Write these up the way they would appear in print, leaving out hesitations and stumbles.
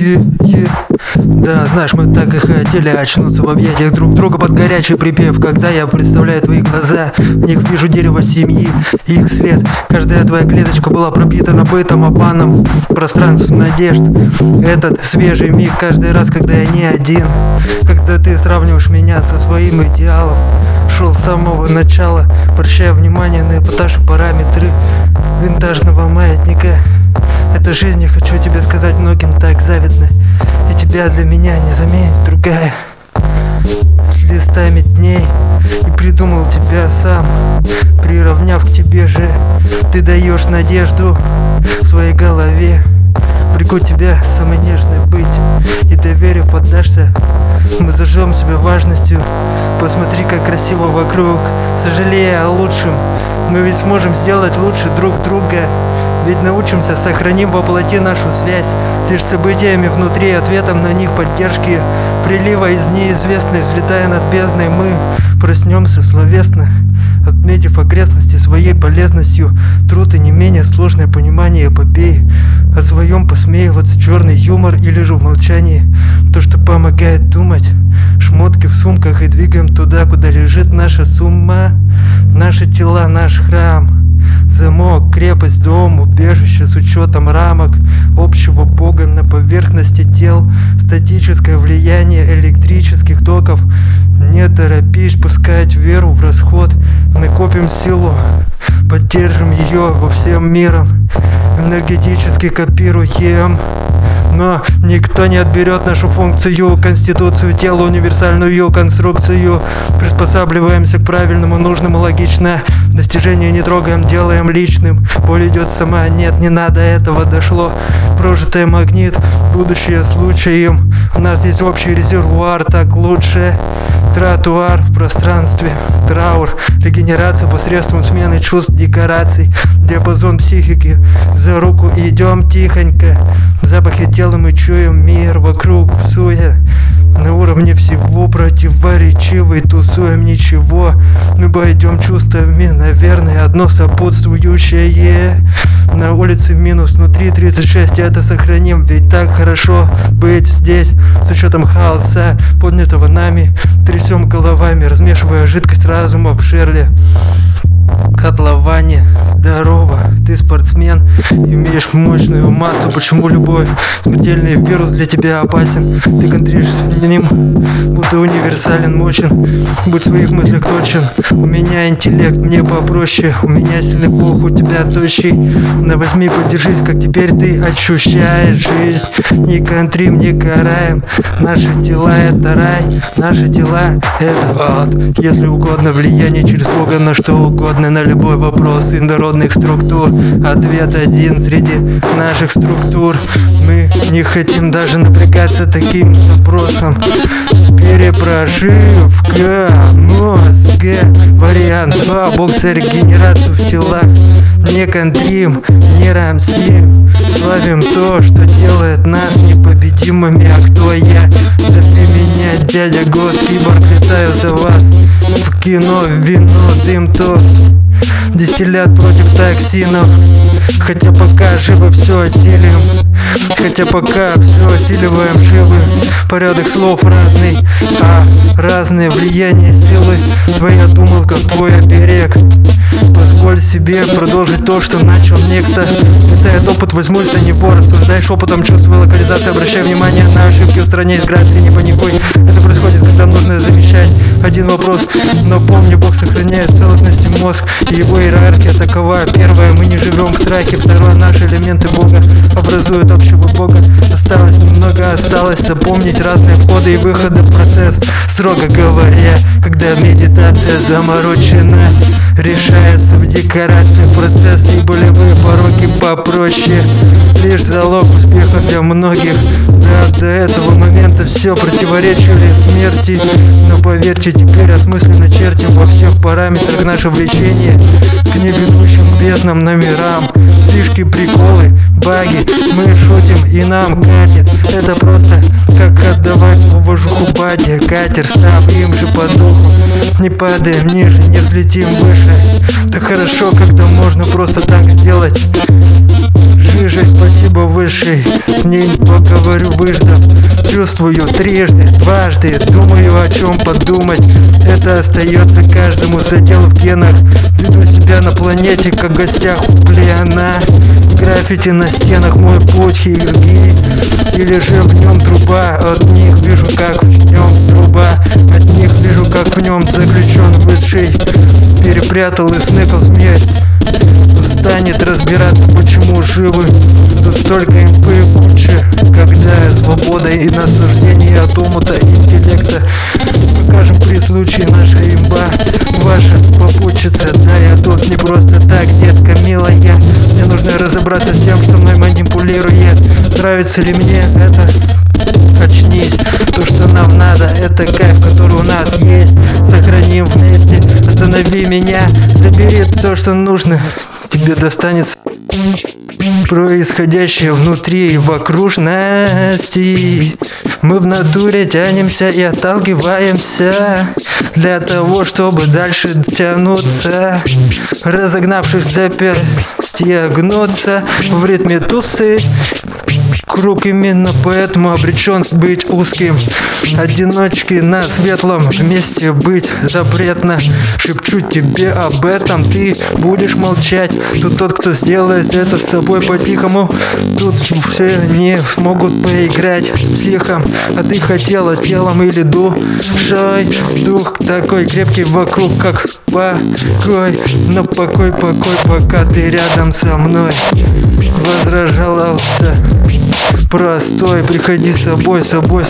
Да, знаешь, мы так и хотели очнуться в объятиях друг друга под горячий припев. Когда я представляю твои глаза, в них вижу дерево семьи и их след. Каждая твоя клеточка была пропитана бытом, обманом, пространств надежд. Этот свежий миг каждый раз, когда я не один. Когда ты сравниваешь меня со своим идеалом. Шел с самого начала, обращая внимание на эпатаж и параметры винтажного маятника. Эта жизнь, я хочу тебе сказать, многим так завидна. И тебя для меня не заменит другая. С листами дней и придумал тебя сам, приравняв к тебе же. Ты даешь надежду в своей голове. Влеку тебя самой нежной быть, и доверив поддашься. Мы зажжем себя важностью. Посмотри, как красиво вокруг. Сожалея о лучшем, мы ведь сможем сделать лучше друг друга. Ведь научимся, сохраним воплоти нашу связь. Лишь событиями внутри, ответом на них поддержки. Прилива из неизвестной, взлетая над бездной, мы проснемся словесно, отметив окрестности своей полезностью. Труд и не менее сложное понимание эпопеи. О своем посмеиваться, черный юмор или же в молчании. То, что помогает думать. Шмотки в сумках и двигаем туда, куда лежит наша сумма. Наши тела, наш храм. Замок, крепость, дом, убежище с учетом рамок общего Бога на поверхности тел. Статическое влияние электрических токов. Не торопись пускать веру в расход. Накопим силу, поддержим ее во всем миром. Энергетически копируем. Но никто не отберет нашу функцию, конституцию тела, универсальную конструкцию. Приспосабливаемся к правильному, нужному, логично. Достижение не трогаем, делаем личным. Боль идет сама, нет, не надо этого, дошло. Прожитое магнит, будущее случаем. У нас есть общий резервуар, так лучше. Тротуар в пространстве, траур, регенерация посредством смены чувств, декораций. Диапазон психики, за руку идем тихонько. Запахи тела мы чуем, мир вокруг всуя. На уровне всего противоречивый, тусуем ничего. Мы обойдем чувствами, наверное, одно сопутствующее. На улице минус, внутри 36, это сохраним. Ведь так хорошо быть здесь, с учетом хаоса, поднятого нами. Трясем головами, размешивая жидкость разума в жерле котловане. Здорово, ты спортсмен, имеешь мощную массу. Почему любой смертельный вирус для тебя опасен? Ты контришься с ним, будто универсален, мощен. Будь в своих мыслях точен. У меня интеллект, мне попроще. У меня сильный бог, у тебя тощий. На возьми, подержись, как теперь ты ощущаешь жизнь. Не контрим, не караем. Наши тела это рай, наши тела это ад. Если угодно, влияние через Бога на что угодно, на любой вопрос инородных структур. Ответ один среди наших структур. Мы не хотим даже напрягаться таким запросом. Перепроживка мозга. Вариант 2. Бог за регенерацию в телах. Не контрим, не рамсим. Славим то, что делает нас непобедимыми. А кто я? Зови меня дядя Гос, киборг, летаю за вас. В кино, вино, дым, тост. Дистиллят против токсинов. Хотя пока живы, все осилим. Хотя пока все осиливаем, живы. Порядок слов разный, а разное влияние силы. Твоя думалка, твой оберег. Позволь себе продолжить то, что начал некто. Летает опыт, возьмусь за него. Рассуждай шепотом, чувствуй локализацию. Обращай внимание на ошибки, устраняй с грацией, не паникуй. Это происходит, когда нужно замещать один вопрос. Но помни, Бог сохраняет целостность и мозг. И его иерархия такова. Первое, мы не живем в траке. Второе, наши элементы Бога образуют общего Бога. Осталось немного, осталось запомнить разные входы и выходы в процесс. Строго говоря, когда медитация заморочена, решается в декорации процесс и болевые пороки попроще. Лишь залог успеха для многих. Да, до этого момента все противоречили смерти. Но поверьте, теперь осмысленно чертим во всех параметрах наше влечение к неведущим безднам номерам. Фишки, приколы, баги, мы шутим и нам катит. Это просто как отдавать уважуху бате. Катер, став им же по духу. Не падаем ниже, не взлетим выше. Так хорошо, когда можно просто так сделать. жижей, спасибо высшей. С ней поговорю, выждав. Чувствую трижды, дважды. Думаю, о чем подумать. Это остается каждому, задел в генах. Веду себя на планете, как в гостях у плена. Граффити на стенах, мой путь хирургии. Или же в нем труба. От них вижу, как в нем труба. От них вижу, как в нем заключен высший. Перепрятал и сныкал смерть. Станет разбираться, почему живы. Тут столько импы куча. Когда свобода и наслаждение от омута интеллекта. Покажем при случае наша имба. Ваша попутчица, да, я тут не просто так, детка милая. Мне нужно разобраться с тем, что мной манипулирует. Нравится ли мне это? Очнись, то, что нам надо, это кайф, который у нас есть. Сохраним вместе, останови меня, забери то, что нужно. Тебе достанется происходящее внутри в окружности. Мы в натуре тянемся и отталкиваемся для того, чтобы дальше тянуться. Разогнавшись запястья гнутся в ритме тусы. Круг именно поэтому обречен быть узким. Одиночки на светлом вместе быть запретно. Шепчу тебе об этом, ты будешь молчать. Тут тот, кто сделает это с тобой по-тихому. Тут все не смогут поиграть с психом. А ты хотела телом или душой. Дух такой крепкий вокруг, как покой. Но покой, пока ты рядом со мной. Возражался простой, приходи с собой такой.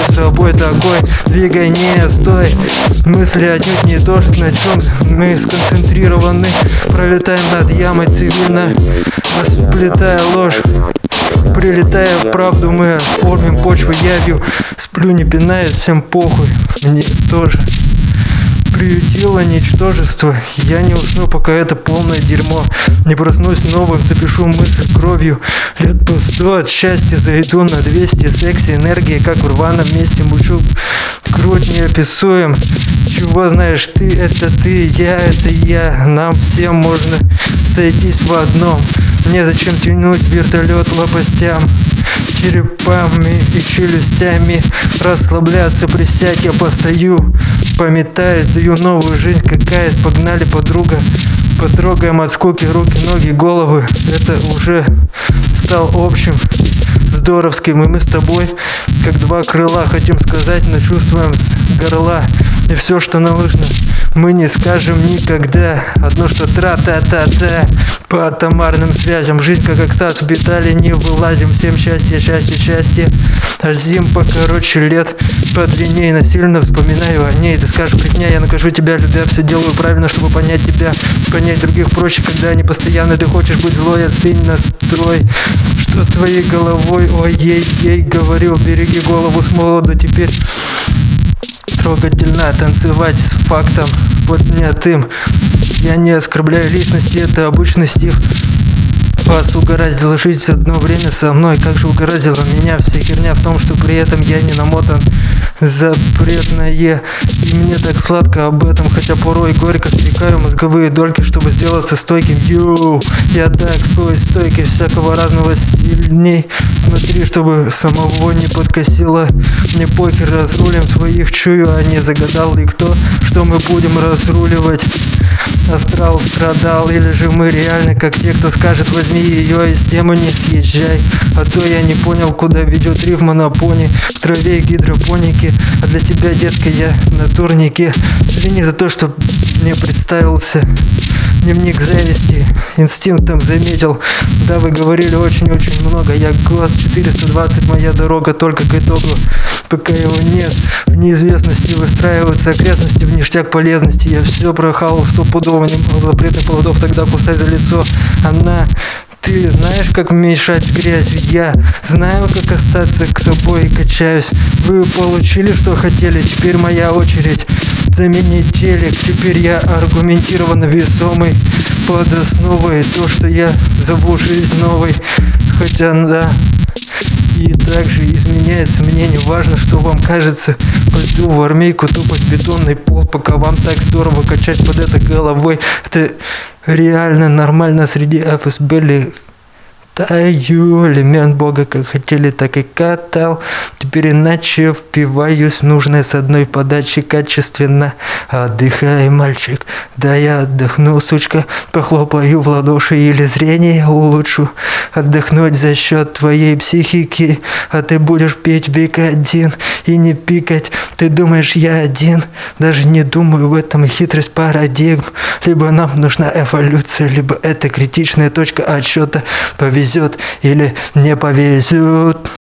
Двигай, не стой. Мысли отнюдь не то, на чем мы сконцентрированы. Пролетаем над ямой цивильно, сплетая ложь. Прилетая в правду, мы оформим почву явью. Сплю, не пинаю, всем похуй. Мне тоже приютило ничтожество. Я не усну, пока это полное дерьмо. Не проснусь новым, запишу мысль кровью. Лет по 100 от счастья зайду на 200. Секси, энергии, как в рваном месте. Мучу, круть неописуем. Чего знаешь ты, это ты, я, это я. Нам всем можно сойтись в одном. Незачем тянуть вертолет лопастям, черепами и челюстями. Расслабляться, присядь, я постою. Пометаюсь, даю новую жизнь, какая-то. Погнали, подруга. Потрогаем от скуки руки, ноги, головы. Это уже стал общим, здоровским. И мы с тобой, как два крыла, хотим сказать, но чувствуем с горла. И все, что нам нужно, мы не скажем никогда. Одно, что тра-та-та-та. По атомарным связям жизнь, как экстаз в бетали, не вылазим. Всем счастье, счастье, счастье. А зим покороче, лет подлинней. Насильно вспоминаю о ней. Ты скажешь, брехня, я накажу тебя, любя. Все делаю правильно, чтобы понять тебя. Понять других проще, когда они постоянно. Ты хочешь быть злой, отстынь, настрой. Что с твоей головой? Ой, ей говорил, береги голову с молоду. Теперь трогательно танцевать с фактом поднятым. Я не оскорбляю личности, это обычный стих. Вас угораздило жить одно время со мной. Как же угораздило меня? Вся херня в том, что при этом я не намотан запретное. И мне так сладко об этом, хотя порой горько стрекаю мозговые дольки, чтобы сделаться стойким. Я так стойкий, всякого разного сильней. Смотри, чтобы самого не подкосило. Мне похер, разрулим своих чую, а не загадал ли кто, что мы будем разруливать. Астрал страдал, или же мы реально, как те, кто скажет, возьми ее из темы, не съезжай. А то я не понял, куда ведет рифма на пони. В траве гидропоники, а для тебя, детка, я на турнике. Извини за то, что мне представился дневник зависти, инстинктом заметил. Да, вы говорили очень-очень много. Я глаз 420, моя дорога только к итогу. Пока его нет, в неизвестности выстраиваются окрестности, в ништяк полезности. Я все прохавал стопудово, не было запретных плодов, тогда кусай за лицо. Она... Ты знаешь, как мешать с грязью? Я знаю, как остаться к собой, качаюсь. Вы получили, что хотели, теперь моя очередь заменить телек. Теперь я аргументированно весомый под основой то, что я зову жизнь новой. Хотя, да, и также изменяется мне, не важно, что вам кажется. Пойду в армейку топать бетонный пол, пока вам так здорово качать под это головой. Это реально нормально среди ФСБ ли Таю, элемент Бога как хотели, так и катал. Теперь иначе впиваюсь в нужное с одной подачи качественно. Отдыхай, мальчик, да я отдохну, сучка. Похлопаю в ладоши или зрение улучшу. Отдохнуть за счет твоей психики, а ты будешь петь век один и не пикать. Ты думаешь, я один? Даже не думаю, в этом хитрость парадигм. Либо нам нужна эволюция, либо это критичная точка отсчета. Повезет или не повезет.